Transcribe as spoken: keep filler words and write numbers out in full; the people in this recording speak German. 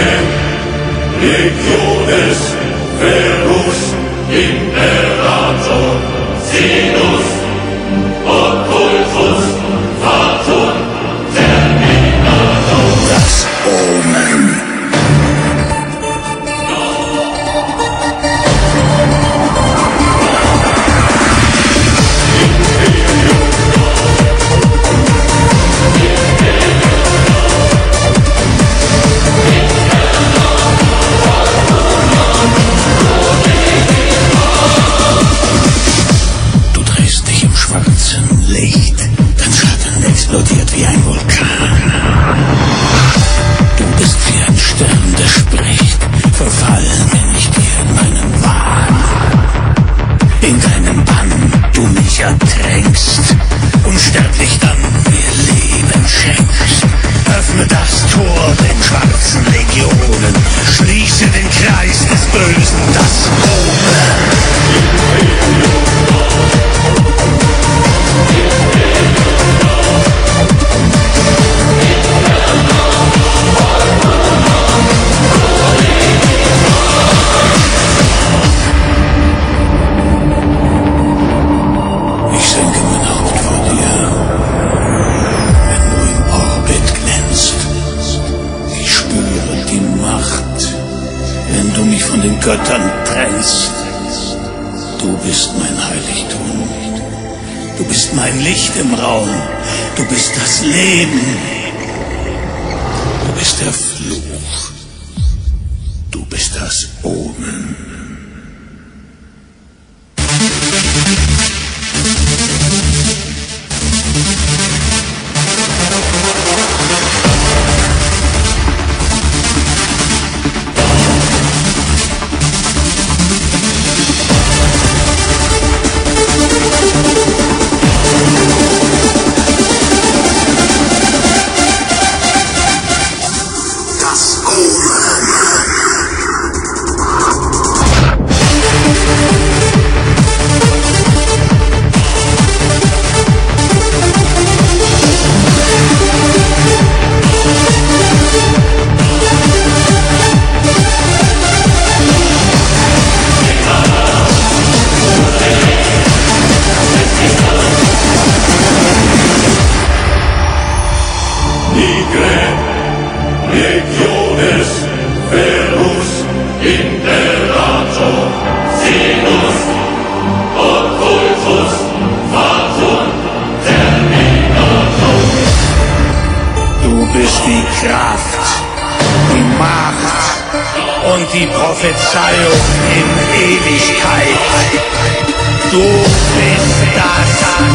Nigrem, Legiones, Verus, Imperator, Sinus, Occultus, Fatum, Terminator. Das Omen. Licht, dein Schatten explodiert wie ein Vulkan. Du bist wie ein Stern, der spricht, verfallen bin ich dir in meinem Wahn. In deinem Bann du mich ertränkst, unsterblich dann mir Leben schenkst. Öffne das Tor den schwarzen Legionen, schließe den Kreis des Bösen, das Omen. Göttern trennst. Du bist mein Heiligtum. Du bist mein Licht im Raum. Du bist das Leben. Du bist der Fluch. Du bist das Omen. Legiones, Verus, Imperator, Sinus, Occultus, Fatum, Terminator. Du bist die Kraft, die Macht und die Prophezeiung in Ewigkeit. Du bist das